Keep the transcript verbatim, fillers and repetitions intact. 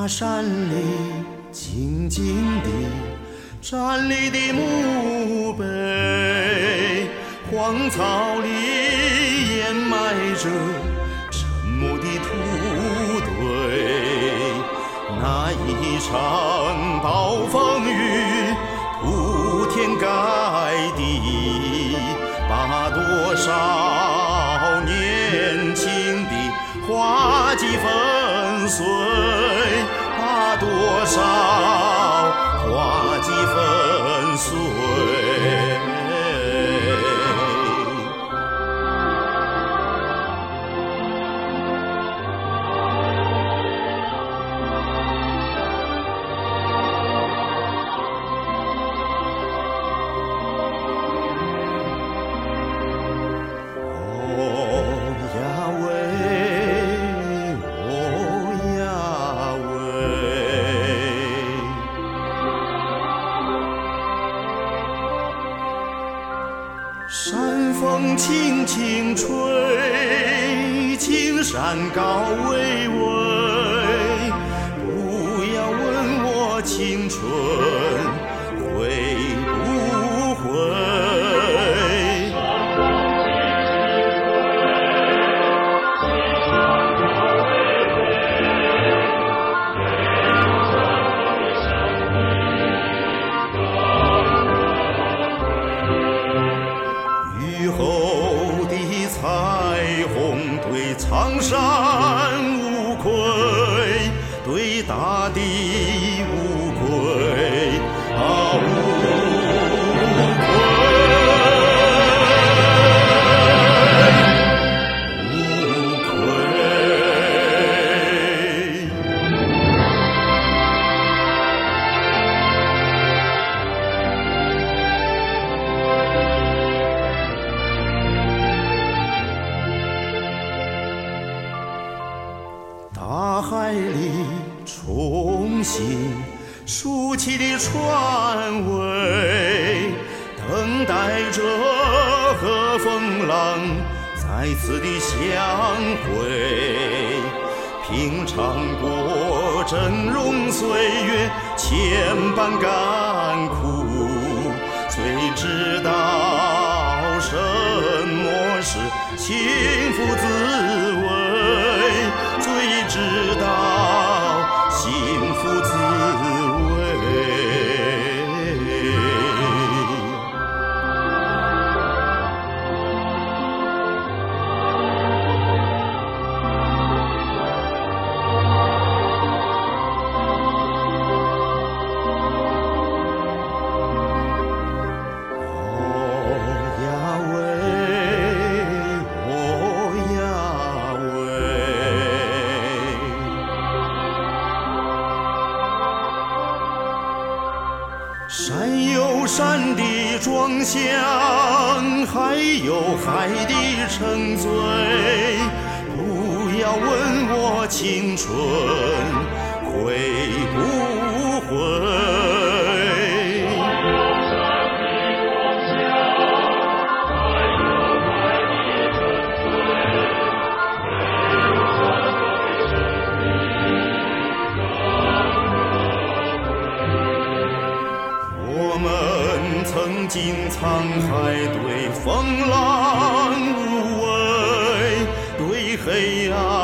山里静静地站立的墓碑，荒草里掩埋着沉默的土堆。那一场暴风雨铺天盖地，把多少年轻的花季粉碎，把多少花季粉碎。山风轻轻吹，青山高巍巍。不要问我青春会不会。雨后的彩虹对苍山无愧，对大地无愧啊无愧。大海里重新竖起的船尾，等待着和风浪再次的相会。品尝过峥嵘岁月千般甘苦，最知道什么是幸福滋味，最知道幸福滋味。山有山的庄相，海有海的沉醉。不要问我青春会不会。我们曾经沧海对风浪无畏，对黑暗